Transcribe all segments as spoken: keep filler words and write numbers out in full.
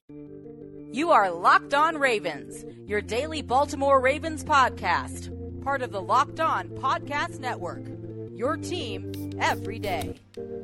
You are Locked On Ravens, your daily Baltimore Ravens podcast, part of the Locked On Podcast Network, your team every day.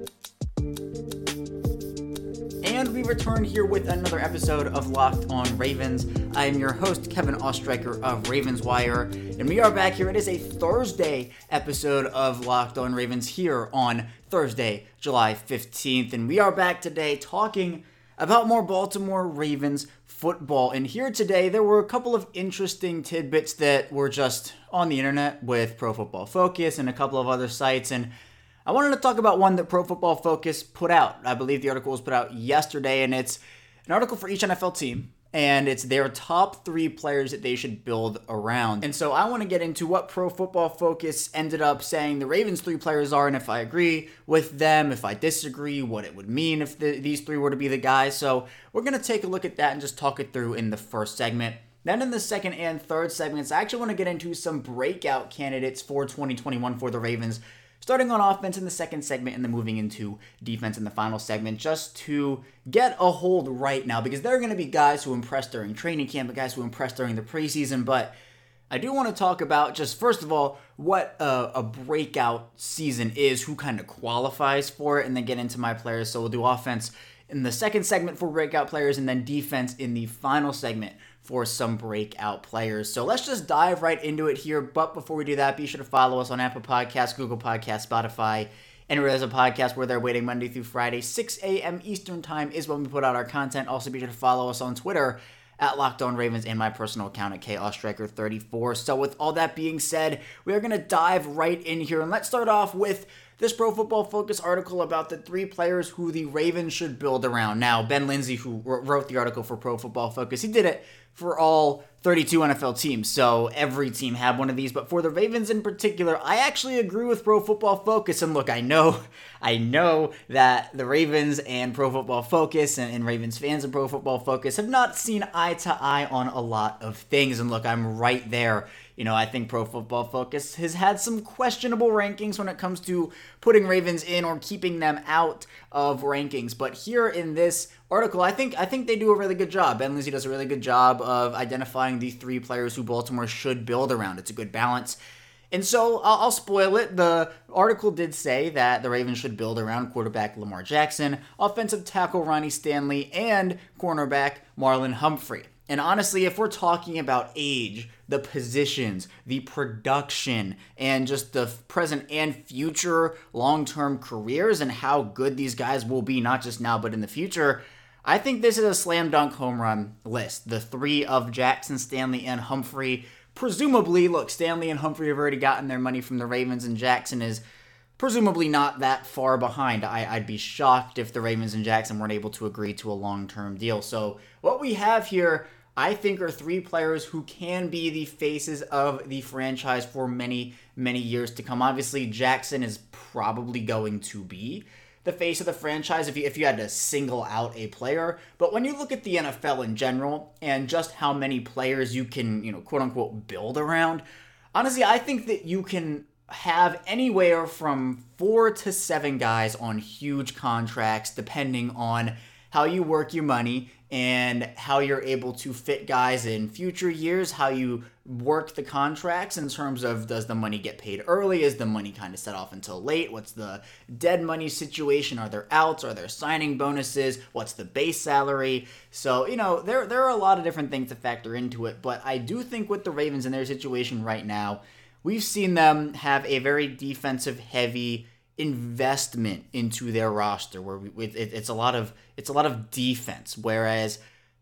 And we return here with another episode of Locked On Ravens. I am your host, Kevin Ostreicher of Ravens Wire, and we are back here. It is a Thursday episode of Locked On Ravens here on Thursday, July fifteenth, and we are back today talking about more Baltimore Ravens football. And here today, there were a couple of interesting tidbits that were just on the internet with Pro Football Focus and a couple of other sites, and I wanted to talk about one that Pro Football Focus put out. I believe the article was put out yesterday, and it's an article for each N F L team, and it's their top three players that they should build around. And so I want to get into what Pro Football Focus ended up saying the Ravens' three players are, and if I agree with them, if I disagree, what it would mean if the, these three were to be the guys. So we're going to take a look at that and just talk it through in the first segment. Then in the second and third segments, I actually want to get into some breakout candidates for twenty twenty-one for the Ravens, starting on offense in the second segment and then moving into defense in the final segment, just to get a hold right now, because there are going to be guys who impress during training camp and guys who impress during the preseason. But I do want to talk about just, first of all, what a, a breakout season is, who kind of qualifies for it, and then get into my players. So we'll do offense in the second segment for breakout players, and then defense in the final segment for some breakout players. So let's just dive right into it here. But before we do that, be sure to follow us on Apple Podcasts, Google Podcasts, Spotify, anywhere there's a podcast where they're waiting Monday through Friday. six a.m. Eastern time is when we put out our content. Also be sure to follow us on Twitter at Locked On Ravens and my personal account at K Ostreicher thirty-four. So with all that being said, we are going to dive right in here. And let's start off with this Pro Football Focus article about the three players who the Ravens should build around. Now, Ben Lindsay, who wrote the article for Pro Football Focus, he did it for all thirty-two N F L teams, so every team had one of these. But for the Ravens in particular, I actually agree with Pro Football Focus. And look, I know, I know that the Ravens and Pro Football Focus and, and Ravens fans and Pro Football Focus have not seen eye to eye on a lot of things. And look, I'm right there. You know, I think Pro Football Focus has had some questionable rankings when it comes to putting Ravens in or keeping them out of rankings. But here in this article, I think I think they do a really good job. Ben Lindsay does a really good job of identifying the three players who Baltimore should build around. It's a good balance. And so I'll, I'll spoil it. The article did say that the Ravens should build around quarterback Lamar Jackson, offensive tackle Ronnie Stanley, and cornerback Marlon Humphrey. And honestly, if we're talking about age, the positions, the production, and just the present and future long-term careers and how good these guys will be, not just now, but in the future, I think this is a slam dunk home run list. The three of Jackson, Stanley, and Humphrey. Presumably, look, Stanley and Humphrey have already gotten their money from the Ravens, and Jackson is presumably not that far behind. I, I'd be shocked if the Ravens and Jackson weren't able to agree to a long-term deal. So what we have here, I think, are three players who can be the faces of the franchise for many, many years to come. Obviously, Jackson is probably going to be the face of the franchise if you, if you had to single out a player. But when you look at the N F L in general and just how many players you can, you know, quote unquote, build around, honestly, I think that you can have anywhere from four to seven guys on huge contracts depending on how you work your money and how you're able to fit guys in future years, how you work the contracts in terms of, does the money get paid early? Is the money kind of set off until late? What's the dead money situation? Are there outs? Are there signing bonuses? What's the base salary? So, you know, there, there are a lot of different things to factor into it, but I do think with the Ravens in their situation right now, we've seen them have a very defensive-heavy investment into their roster, where we, it, it's a lot of it's a lot of defense. Whereas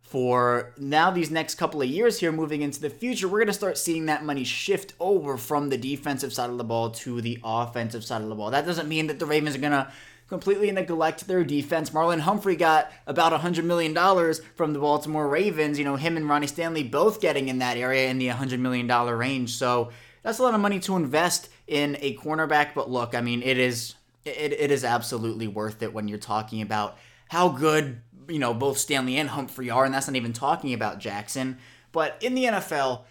for now, these next couple of years here, moving into the future, we're going to start seeing that money shift over from the defensive side of the ball to the offensive side of the ball. That doesn't mean that the Ravens are going to completely neglect their defense. Marlon Humphrey got about one hundred million dollars from the Baltimore Ravens. You know, him and Ronnie Stanley both getting in that area in the one hundred million dollars range. So that's a lot of money to invest in a cornerback. But look, I mean, it is it it is absolutely worth it when you're talking about how good, you know, both Stanley and Humphrey are, and that's not even talking about Jackson. But in the N F L,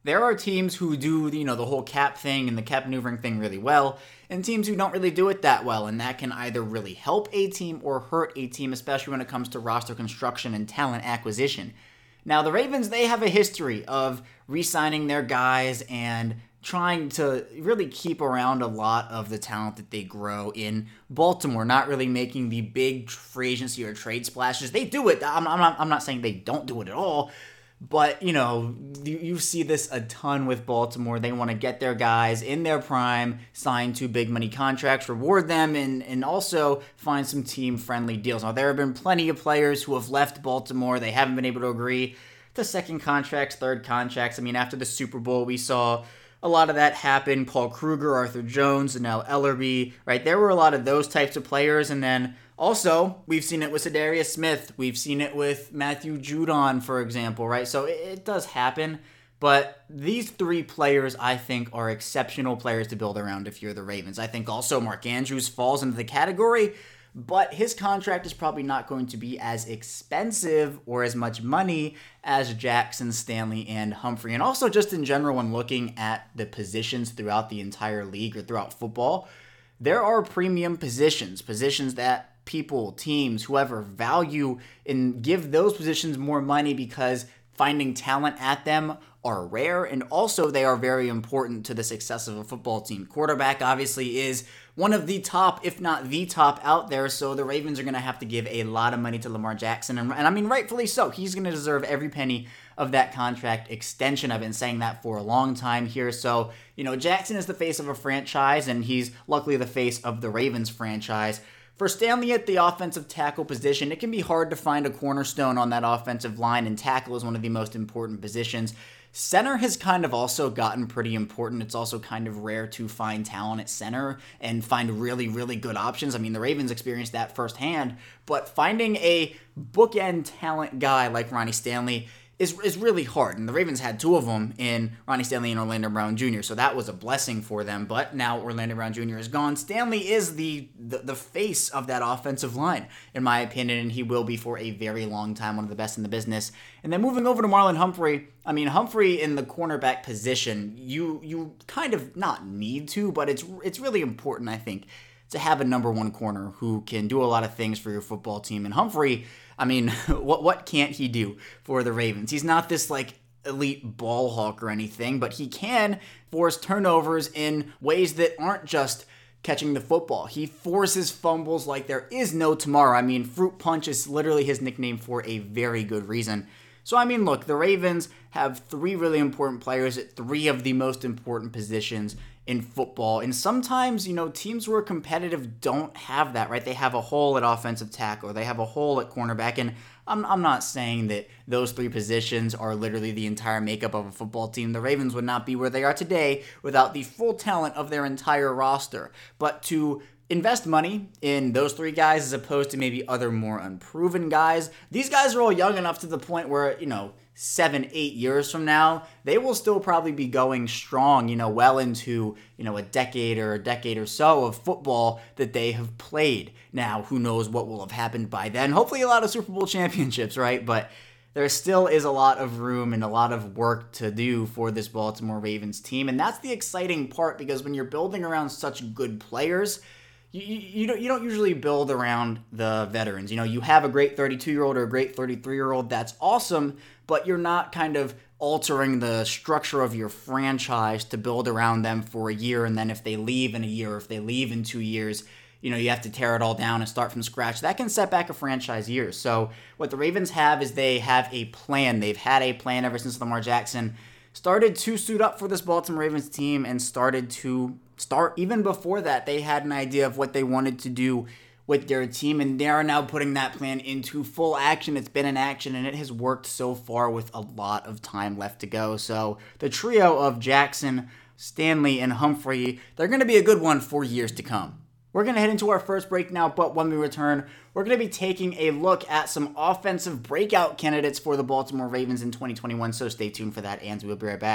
There are teams who do, you know, the whole cap thing and the cap maneuvering thing really well, and teams who don't really do it that well, and that can either really help a team or hurt a team, especially when it comes to roster construction and talent acquisition. Now, the Ravens, they have a history of re-signing their guys and trying to really keep around a lot of the talent that they grow in Baltimore, not really making the big free agency or trade splashes. They do it. I'm, I'm, not, I'm not saying they don't do it at all, but, you know, you, you see this a ton with Baltimore. They want to get their guys in their prime, sign two big money contracts, reward them, and, and also find some team-friendly deals. Now, there have been plenty of players who have left Baltimore. They haven't been able to agree to second contracts, third contracts. I mean, after the Super Bowl, we saw a lot of that happen. Paul Kruger, Arthur Jones, and now Ellerbe, right? There were a lot of those types of players. And then also, we've seen it with Za'Darius Smith. We've seen it with Matthew Judon, for example, right? So it, it does happen. But these three players, I think, are exceptional players to build around if you're the Ravens. I think also Mark Andrews falls into the category, but his contract is probably not going to be as expensive or as much money as Jackson, Stanley, and Humphrey. And also just in general, when looking at the positions throughout the entire league or throughout football, there are premium positions, positions that people, teams, whoever value and give those positions more money because finding talent at them are rare, and also they are very important to the success of a football team. Quarterback obviously is one of the top, if not the top out there, so the Ravens are going to have to give a lot of money to Lamar Jackson, and, and I mean rightfully so. He's going to deserve every penny of that contract extension. I've been saying that for a long time here. So, you know, Jackson is the face of a franchise, and he's luckily the face of the Ravens franchise. For Stanley at the offensive tackle position, it can be hard to find a cornerstone on that offensive line, and tackle is one of the most important positions. Center has kind of also gotten pretty important. It's also kind of rare to find talent at center and find really, really good options. I mean, the Ravens experienced that firsthand, but finding a bookend talent guy like Ronnie Stanley is is really hard. And the Ravens had two of them in Ronnie Stanley and Orlando Brown Junior, so that was a blessing for them. But now Orlando Brown Junior is gone. Stanley is the, the, the face of that offensive line, in my opinion, and he will be for a very long time, one of the best in the business. And then moving over to Marlon Humphrey, I mean, Humphrey in the cornerback position, you you kind of not need to, but it's it's really important, I think, to have a number one corner who can do a lot of things for your football team. And Humphrey, I mean, what what can't he do for the Ravens? He's not this, like, elite ball hawk or anything, but he can force turnovers in ways that aren't just catching the football. He forces fumbles like there is no tomorrow. I mean, Fruit Punch is literally his nickname for a very good reason. So, I mean, look, the Ravens have three really important players at three of the most important positions in football. And sometimes, you know, teams who are competitive don't have that, right? They have a hole at offensive tackle, or they have a hole at cornerback. And I'm, I'm not saying that those three positions are literally the entire makeup of a football team. The Ravens would not be where they are today without the full talent of their entire roster. But to invest money in those three guys as opposed to maybe other more unproven guys, these guys are all young enough to the point where, you know, seven, eight years from now, they will still probably be going strong, you know, well into, you know, a decade or a decade or so of football that they have played. Now, who knows what will have happened by then? Hopefully a lot of Super Bowl championships, right? But there still is a lot of room and a lot of work to do for this Baltimore Ravens team. And that's the exciting part, because when you're building around such good players, You, you, don't, you don't usually build around the veterans. You know, you have a great thirty-two-year-old or a great thirty-three-year-old, that's awesome, but you're not kind of altering the structure of your franchise to build around them for a year, and then if they leave in a year, or if they leave in two years, you know, you have to tear it all down and start from scratch. That can set back a franchise years. So what the Ravens have is they have a plan. They've had a plan ever since Lamar Jackson started to suit up for this Baltimore Ravens team and started to start. Even before that, they had an idea of what they wanted to do with their team, and they are now putting that plan into full action. It's been in action, and it has worked so far with a lot of time left to go. So the trio of Jackson, Stanley, and Humphrey, they're going to be a good one for years to come. We're going to head into our first break now, but when we return, we're going to be taking a look at some offensive breakout candidates for the Baltimore Ravens in twenty twenty-one, so stay tuned for that, and we'll be right back.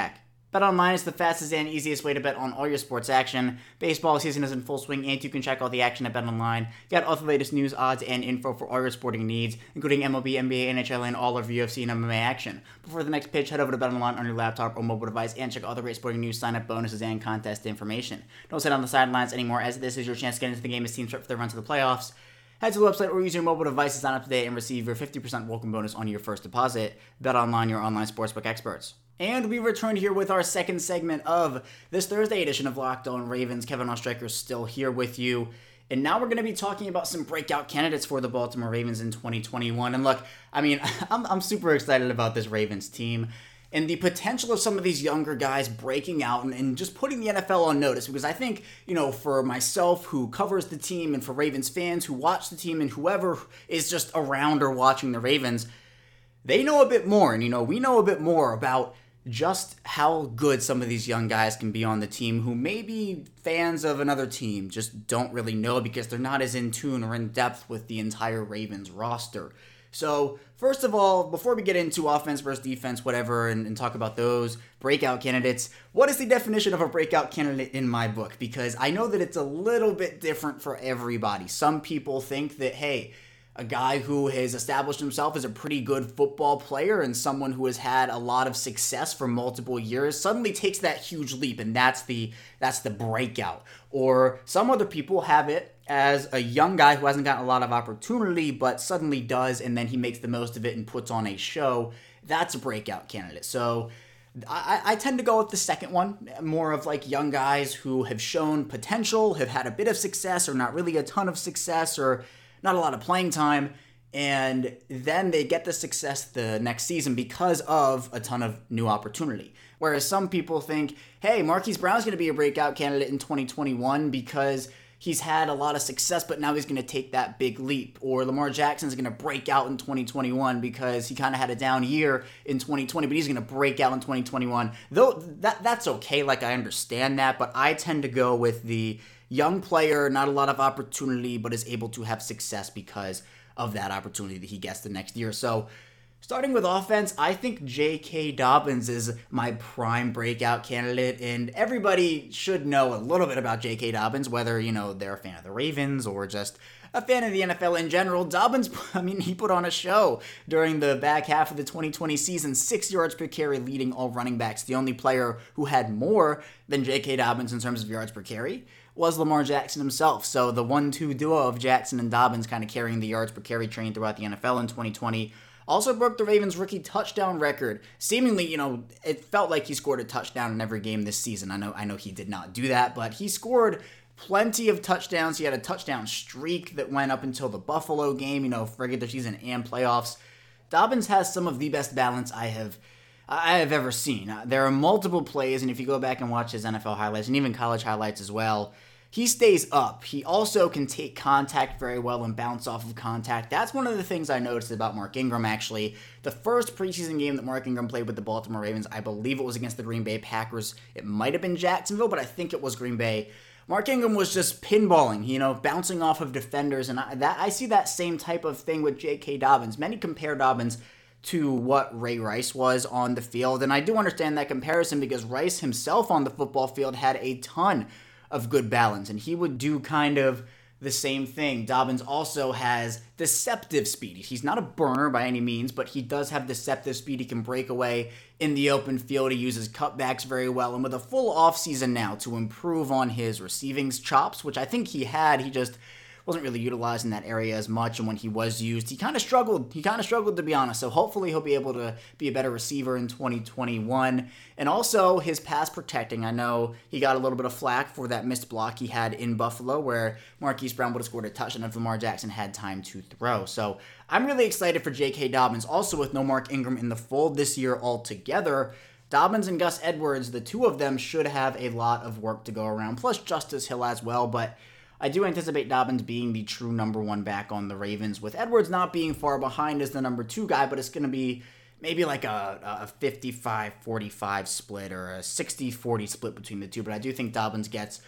BetOnline is the fastest and easiest way to bet on all your sports action. Baseball season is in full swing, and you can check all the action at BetOnline. Get all the latest news, odds, and info for all your sporting needs, including M L B, N B A, N H L, and all of U F C and M M A action. Before the next pitch, head over to BetOnline on your laptop or mobile device and check all the great sporting news, sign-up bonuses, and contest information. Don't sit on the sidelines anymore, as this is your chance to get into the game as teams prep for their run to the playoffs. Head to the website or use your mobile device to sign up today and receive your fifty percent welcome bonus on your first deposit. BetOnline, your online sportsbook experts. And we returned here with our second segment of this Thursday edition of Locked On Ravens. Kevin Ostreicher is still here with you. And now we're going to be talking about some breakout candidates for the Baltimore Ravens in twenty twenty-one. And look, I mean, I'm, I'm super excited about this Ravens team and the potential of some of these younger guys breaking out and, and just putting the N F L on notice. Because I think, you know, for myself who covers the team and for Ravens fans who watch the team and whoever is just around or watching the Ravens, they know a bit more. And, you know, we know a bit more about just how good some of these young guys can be on the team who maybe fans of another team just don't really know because they're not as in tune or in depth with the entire Ravens roster. So, first of all, before we get into offense versus defense, whatever, and, and talk about those breakout candidates, what is the definition of a breakout candidate in my book? Because I know that it's a little bit different for everybody. Some people think that, hey, a guy who has established himself as a pretty good football player and someone who has had a lot of success for multiple years suddenly takes that huge leap, and that's the that's the breakout. Or some other people have it as a young guy who hasn't gotten a lot of opportunity but suddenly does, and then he makes the most of it and puts on a show. That's a breakout candidate. So I, I tend to go with the second one, more of like young guys who have shown potential, have had a bit of success or not really a ton of success or not a lot of playing time, and then they get the success the next season because of a ton of new opportunity. Whereas some people think, hey, Marquise Brown's going to be a breakout candidate in twenty twenty-one because he's had a lot of success, but now he's going to take that big leap. Or Lamar Jackson's going to break out in twenty twenty-one because he kind of had a down year in twenty twenty, but he's going to break out in twenty twenty-one. Though that that's okay, like I understand that, but I tend to go with the young player, not a lot of opportunity, but is able to have success because of that opportunity that he gets the next year. So, starting with offense, I think J K. Dobbins is my prime breakout candidate, and everybody should know a little bit about J K. Dobbins, whether, you know, they're a fan of the Ravens or just a fan of the N F L in general. Dobbins, I mean, he put on a show during the back half of the twenty twenty season, six yards per carry, leading all running backs. The only player who had more than J K. Dobbins in terms of yards per carry was Lamar Jackson himself. So the one two duo of Jackson and Dobbins kind of carrying the yards per carry train throughout the N F L in twenty twenty. Also broke the Ravens' rookie touchdown record. Seemingly, you know, it felt like he scored a touchdown in every game this season. I know I know he did not do that, but he scored plenty of touchdowns. He had a touchdown streak that went up until the Buffalo game, you know, for regular season and playoffs. Dobbins has some of the best balance I have I have ever seen. Uh, there are multiple plays, and if you go back and watch his N F L highlights and even college highlights as well, he stays up. He also can take contact very well and bounce off of contact. That's one of the things I noticed about Mark Ingram, actually. The first preseason game that Mark Ingram played with the Baltimore Ravens, I believe it was against the Green Bay Packers. It might have been Jacksonville, but I think it was Green Bay. Mark Ingram was just pinballing, you know, bouncing off of defenders, and I, that, I see that same type of thing with J K. Dobbins. Many compare Dobbins to what Ray Rice was on the field, and I do understand that comparison because Rice himself on the football field had a ton of good balance, and he would do kind of the same thing. Dobbins also has deceptive speed. He's not a burner by any means, but he does have deceptive speed. He can break away in the open field. He uses cutbacks very well, and with a full offseason now to improve on his receiving chops, which I think he had, he just wasn't really utilized in that area as much, and when he was used, he kind of struggled. He kind of struggled, to be honest, so hopefully he'll be able to be a better receiver in twenty twenty-one. And also, his pass protecting. I know he got a little bit of flack for that missed block he had in Buffalo, where Marquise Brown would have scored a touchdown if Lamar Jackson had time to throw. So, I'm really excited for J K. Dobbins. Also, with no Mark Ingram in the fold this year altogether, Dobbins and Gus Edwards, the two of them should have a lot of work to go around, plus Justice Hill as well, but I do anticipate Dobbins being the true number one back on the Ravens, with Edwards not being far behind as the number two guy, but it's going to be maybe like a, a fifty-five forty-five split or a sixty forty split between the two. But I do think Dobbins gets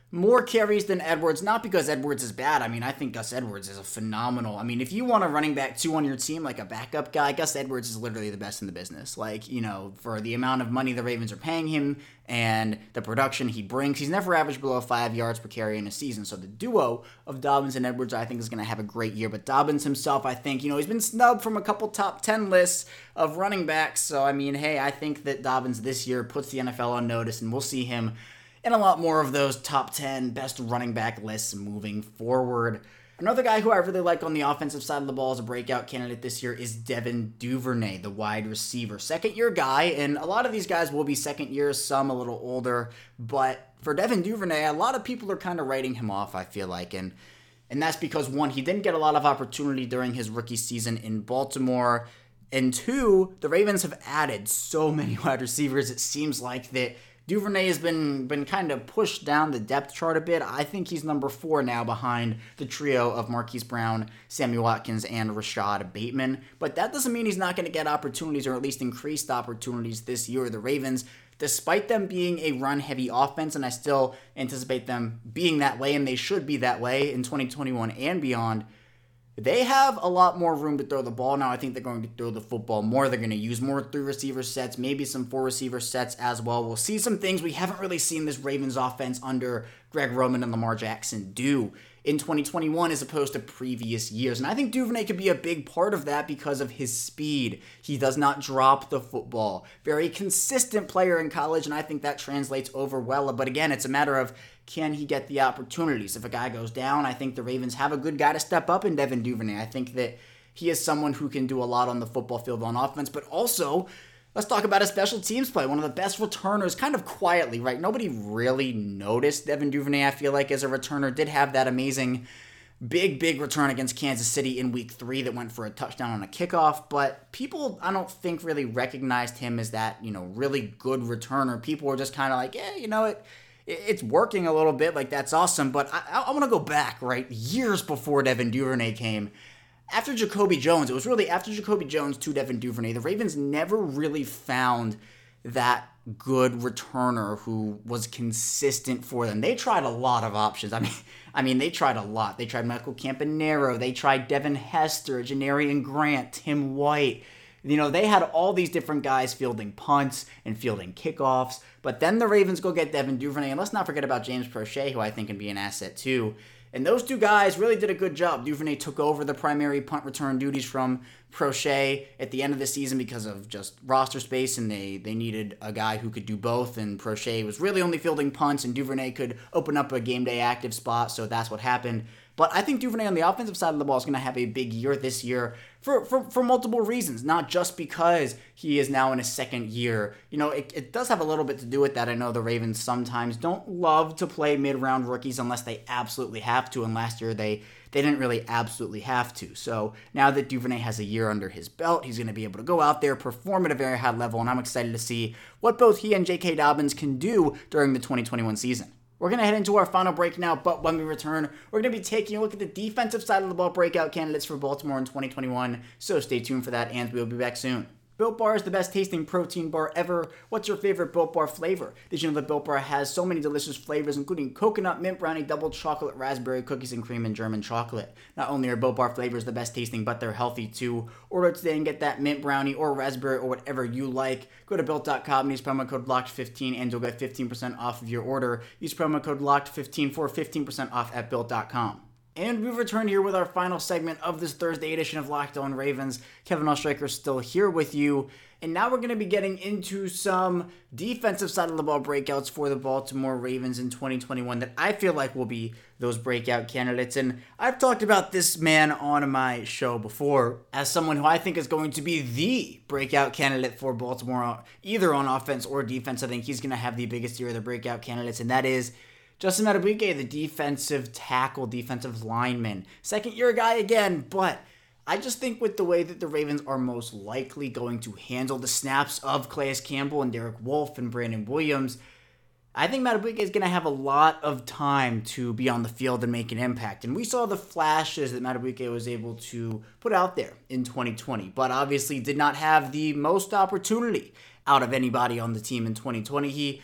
more carries than Edwards, not because Edwards is bad. I mean, I think Gus Edwards is a phenomenal. I mean, if you want a running back two on your team, like a backup guy, Gus Edwards is literally the best in the business. Like, you know, for the amount of money the Ravens are paying him and the production he brings, he's never averaged below five yards per carry in a season. So the duo of Dobbins and Edwards, I think, is going to have a great year. But Dobbins himself, I think, you know, he's been snubbed from a couple top ten lists of running backs. So, I mean, hey, I think that Dobbins this year puts the N F L on notice, and we'll see him and a lot more of those top ten best running back lists moving forward. Another guy who I really like on the offensive side of the ball as a breakout candidate this year is Devin Duvernay, the wide receiver. Second-year guy, and a lot of these guys will be second years, some a little older. But for Devin Duvernay, a lot of people are kind of writing him off, I feel like. And, and that's because, one, he didn't get a lot of opportunity during his rookie season in Baltimore. And two, the Ravens have added so many wide receivers, it seems like that Duvernay has been been kind of pushed down the depth chart a bit. I think he's number four now behind the trio of Marquise Brown, Sammy Watkins, and Rashad Bateman. But that doesn't mean he's not going to get opportunities, or at least increased opportunities this year. The Ravens, despite them being a run-heavy offense, and I still anticipate them being that way, and they should be that way in twenty twenty-one and beyond, they have a lot more room to throw the ball now. I think they're going to throw the football more. They're going to use more three receiver sets, maybe some four receiver sets as well. We'll see some things we haven't really seen this Ravens offense under Greg Roman and Lamar Jackson do in twenty twenty-one as opposed to previous years. And I think Duvernay could be a big part of that because of his speed. He does not drop the football. Very consistent player in college, and I think that translates over well. But again, it's a matter of, can he get the opportunities? If a guy goes down, I think the Ravens have a good guy to step up in Devin Duvernay. I think that he is someone who can do a lot on the football field on offense, but also, let's talk about his special teams play. One of the best returners, kind of quietly, right? Nobody really noticed Devin Duvernay, I feel like, as a returner. Did have that amazing big, big return against Kansas City in week three that went for a touchdown on a kickoff, but people, I don't think, really recognized him as that, you know, really good returner. People were just kind of like, yeah, you know, it. It's working a little bit, like that's awesome, but I, I want to go back, right, years before Devin Duvernay came. After Jacoby Jones, it was really after Jacoby Jones to Devin Duvernay, the Ravens never really found that good returner who was consistent for them. They tried a lot of options. I mean, I mean, they tried a lot. They tried Michael Campanaro. They tried Devin Hester, Janarian Grant, Tim White. You know, they had all these different guys fielding punts and fielding kickoffs, but then the Ravens go get Devin Duvernay, and let's not forget about James Prochet, who I think can be an asset too. And those two guys really did a good job. Duvernay took over the primary punt return duties from Prochet at the end of the season because of just roster space, and they, they needed a guy who could do both, and Prochet was really only fielding punts, and Duvernay could open up a game day active spot, so that's what happened. But I think Duvernay on the offensive side of the ball is going to have a big year this year for, for, for multiple reasons, not just because he is now in his second year. You know, it, it does have a little bit to do with that. I know the Ravens sometimes don't love to play mid-round rookies unless they absolutely have to, and last year they, they didn't really absolutely have to. So now that Duvernay has a year under his belt, he's going to be able to go out there, perform at a very high level, and I'm excited to see what both he and J K. Dobbins can do during the twenty twenty-one season. We're going to head into our final break now, but when we return, we're going to be taking a look at the defensive side of the ball breakout candidates for Baltimore in twenty twenty-one, so stay tuned for that, and we'll be back soon. Built Bar is the best tasting protein bar ever. What's your favorite Built Bar flavor? Did you know that Built Bar has so many delicious flavors, including coconut, mint brownie, double chocolate, raspberry, cookies and cream, and German chocolate? Not only are Built Bar flavors the best tasting, but they're healthy too. Order today and get that mint brownie or raspberry or whatever you like. Go to built dot com, use promo code locked fifteen, and you'll get fifteen percent off of your order. Use promo code locked fifteen for fifteen percent off at built dot com. And we've returned here with our final segment of this Thursday edition of Locked On Ravens. Kevin Oestreicher still here with you. And now we're going to be getting into some defensive side of the ball breakouts for the Baltimore Ravens in twenty twenty-one that I feel like will be those breakout candidates. And I've talked about this man on my show before as someone who I think is going to be the breakout candidate for Baltimore, either on offense or defense. I think he's going to have the biggest year of the breakout candidates, and that is Justin Madubuike, the defensive tackle, defensive lineman. Second year guy again, but I just think with the way that the Ravens are most likely going to handle the snaps of Calais Campbell and Derek Wolfe and Brandon Williams, I think Madubuike is going to have a lot of time to be on the field and make an impact. And we saw the flashes that Madubuike was able to put out there in twenty twenty, but obviously did not have the most opportunity out of anybody on the team in twenty twenty. He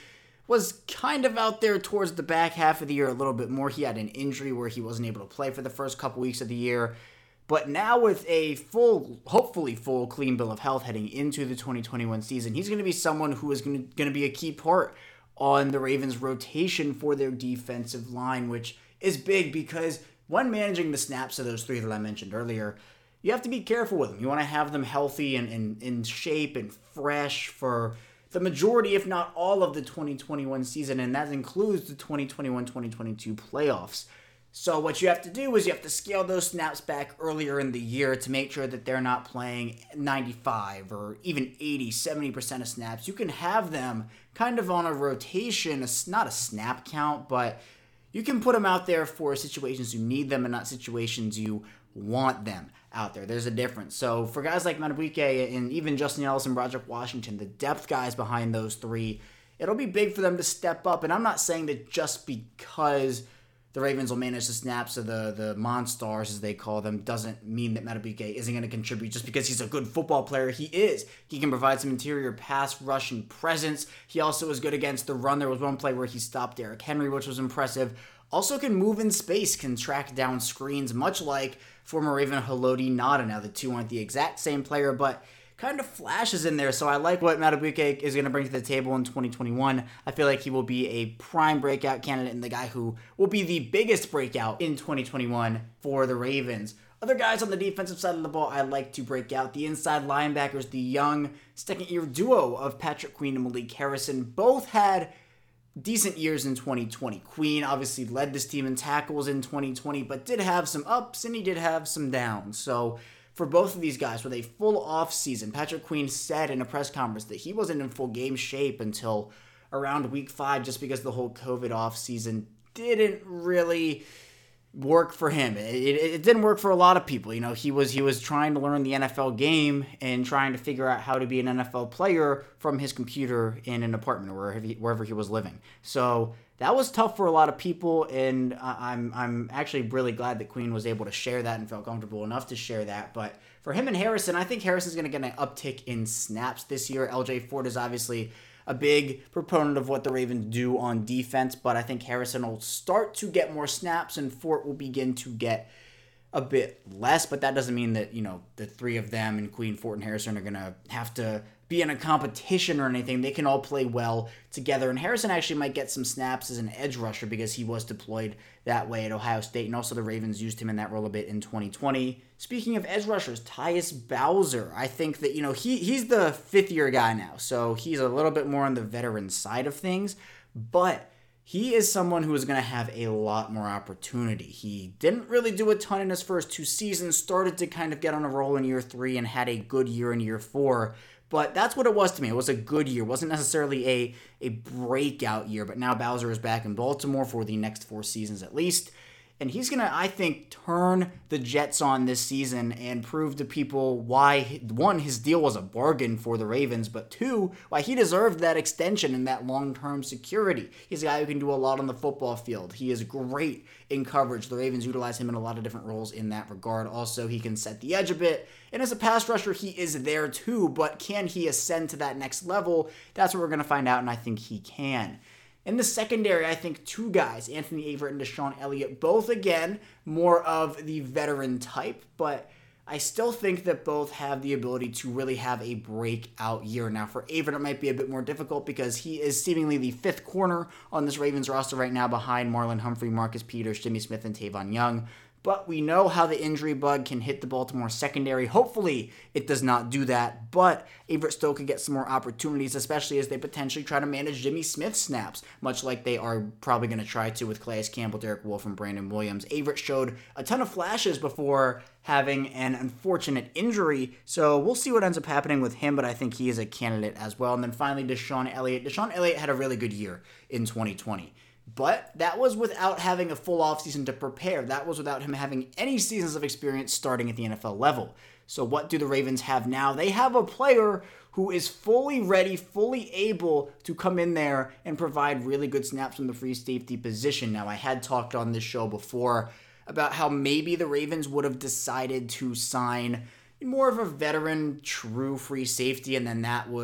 was kind of out there towards the back half of the year a little bit more. He had an injury where he wasn't able to play for the first couple weeks of the year. But now with a full, hopefully full, clean bill of health heading into the twenty twenty-one season, he's going to be someone who is going to, going to be a key part on the Ravens' rotation for their defensive line, which is big because when managing the snaps of those three that I mentioned earlier, you have to be careful with them. You want to have them healthy and, and in shape and fresh for the majority, if not all, of the twenty twenty-one season, and that includes the twenty twenty-one twenty twenty-two playoffs. So what you have to do is you have to scale those snaps back earlier in the year to make sure that they're not playing ninety-five or even eighty, seventy percent of snaps. You can have them kind of on a rotation, not a snap count, but you can put them out there for situations you need them and not situations you want them out there. There's a difference. So for guys like Madubuike and even Justin Ellis and Broderick Washington, the depth guys behind those three, it'll be big for them to step up. And I'm not saying that just because the Ravens will manage the snaps of the, the Monstars, as they call them, doesn't mean that Madubuike isn't going to contribute just because he's a good football player. He is. He can provide some interior pass rushing presence. He also is good against the run. There was one play where he stopped Derrick Henry, which was impressive. Also can move in space, can track down screens, much like former Raven Haloti Ngata. Now, the two aren't the exact same player, but kind of flashes in there. So I like what Madubuike is going to bring to the table in twenty twenty-one. I feel like he will be a prime breakout candidate and the guy who will be the biggest breakout in twenty twenty-one for the Ravens. Other guys on the defensive side of the ball I like to break out. The inside linebackers, the young second-year duo of Patrick Queen and Malik Harrison, both had decent years in twenty twenty. Queen obviously led this team in tackles in twenty twenty, but did have some ups and he did have some downs. So for both of these guys, with a full off season, Patrick Queen said in a press conference that he wasn't in full game shape until around week five, just because the whole COVID off season didn't really work for him. It, it, it didn't work for a lot of people. You know, he was he was trying to learn the N F L game and trying to figure out how to be an N F L player from his computer in an apartment or wherever he, wherever he was living. So that was tough for a lot of people, and I'm I'm actually really glad that Queen was able to share that and felt comfortable enough to share that. But for him and Harrison, I think Harrison's going to get an uptick in snaps this year. L J Fort is obviously a big proponent of what the Ravens do on defense, but I think Harrison will start to get more snaps and Fort will begin to get a bit less, but that doesn't mean that, you know, the three of them and Queen, Fort, and Harrison are going to have to be in a competition or anything. They can all play well together, and Harrison actually might get some snaps as an edge rusher because he was deployed that way at Ohio State, and also the Ravens used him in that role a bit in twenty twenty. Speaking of edge rushers, Tyus Bowser, I think that, you know, he he's the fifth-year guy now, so he's a little bit more on the veteran side of things, but he is someone who is going to have a lot more opportunity. He didn't really do a ton in his first two seasons, started to kind of get on a roll in year three, and had a good year in year four. But that's what it was to me. It was a good year. It wasn't necessarily a, a breakout year, but now Bowser is back in Baltimore for the next four seasons at least. And he's going to, I think, turn the Jets on this season and prove to people why, one, his deal was a bargain for the Ravens, but two, why he deserved that extension and that long-term security. He's a guy who can do a lot on the football field. He is great in coverage. The Ravens utilize him in a lot of different roles in that regard. Also, he can set the edge a bit. And as a pass rusher, he is there too, but can he ascend to that next level? That's what we're going to find out, and I think he can. In the secondary, I think two guys, Anthony Averett and Deshaun Elliott, both, again, more of the veteran type, but I still think that both have the ability to really have a breakout year. Now, for Averett, it might be a bit more difficult because he is seemingly the fifth corner on this Ravens roster right now behind Marlon Humphrey, Marcus Peters, Jimmy Smith, and Tavon Young. But we know how the injury bug can hit the Baltimore secondary. Hopefully, it does not do that. But Averett still could get some more opportunities, especially as they potentially try to manage Jimmy Smith's snaps, much like they are probably going to try to with Calais Campbell, Derek Wolfe, and Brandon Williams. Averett showed a ton of flashes before having an unfortunate injury, so we'll see what ends up happening with him, but I think he is a candidate as well. And then finally, Deshaun Elliott. Deshaun Elliott had a really good year in twenty twenty. But that was without having a full offseason to prepare. That was without him having any seasons of experience starting at the N F L level. So what do the Ravens have now? They have a player who is fully ready, fully able to come in there and provide really good snaps from the free safety position. Now, I had talked on this show before about how maybe the Ravens would have decided to sign more of a veteran, true free safety, and then that would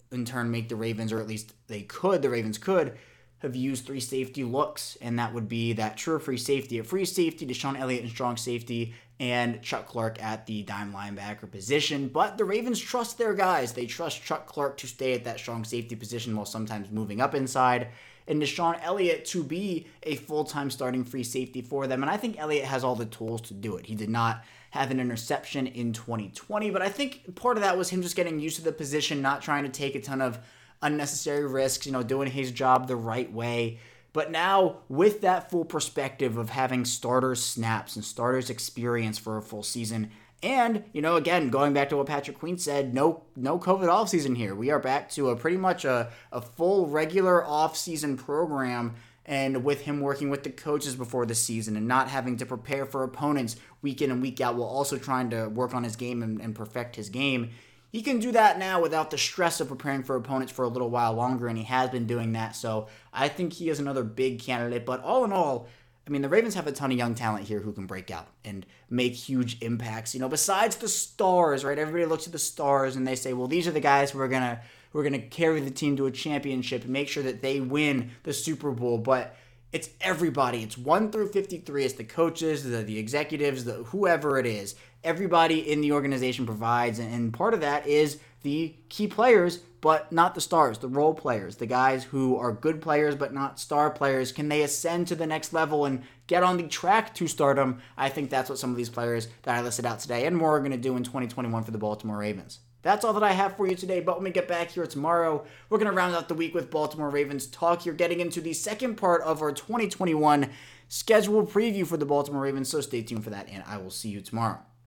in turn make the Ravens, or at least they could, the Ravens could, have used three safety looks, and that would be that true free safety, a free safety, DeShon Elliott in strong safety, and Chuck Clark at the dime linebacker position. But the Ravens trust their guys. They trust Chuck Clark to stay at that strong safety position while sometimes moving up inside, and DeShon Elliott to be a full-time starting free safety for them. And I think Elliott has all the tools to do it. He did not have an interception in twenty twenty, but I think part of that was him just getting used to the position, not trying to take a ton of unnecessary risks, you know, doing his job the right way. But now, with that full perspective of having starters snaps and starters experience for a full season, and, you know, again, going back to what Patrick Queen said, no no COVID offseason here. We are back to a pretty much a, a full regular offseason program, and with him working with the coaches before the season and not having to prepare for opponents week in and week out while also trying to work on his game and, and perfect his game. He can do that now without the stress of preparing for opponents for a little while longer, and he has been doing that. So I think he is another big candidate. But all in all, I mean, the Ravens have a ton of young talent here who can break out and make huge impacts. You know, besides the stars, right? Everybody looks at the stars and they say, well, these are the guys who are gonna who are gonna carry the team to a championship and make sure that they win the Super Bowl. But it's everybody. It's one through fifty-three. It's the coaches, the, the executives, the whoever it is. Everybody in the organization provides, and part of that is the key players, but not the stars, the role players, the guys who are good players but not star players. Can they ascend to the next level and get on the track to stardom? I think that's what some of these players that I listed out today and more are going to do in twenty twenty-one for the Baltimore Ravens. That's all that I have for you today, but when we get back here tomorrow, we're going to round out the week with Baltimore Ravens talk. You're getting into the second part of our twenty twenty-one schedule preview for the Baltimore Ravens, so stay tuned for that, and I will see you tomorrow.